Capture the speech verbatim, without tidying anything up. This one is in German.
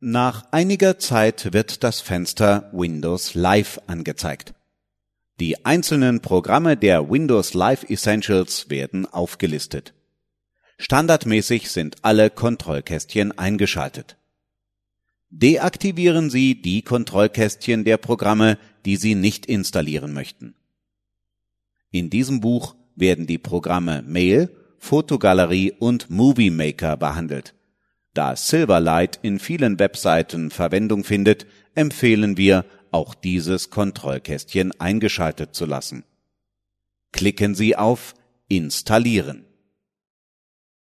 Nach einiger Zeit wird das Fenster Windows Live angezeigt. Die einzelnen Programme der Windows Live Essentials werden aufgelistet. Standardmäßig sind alle Kontrollkästchen eingeschaltet. Deaktivieren Sie die Kontrollkästchen der Programme, die Sie nicht installieren möchten. In diesem Buch werden die Programme Mail, Fotogalerie und Movie Maker behandelt. Da Silverlight in vielen Webseiten Verwendung findet, empfehlen wir, auch dieses Kontrollkästchen eingeschaltet zu lassen. Klicken Sie auf Installieren.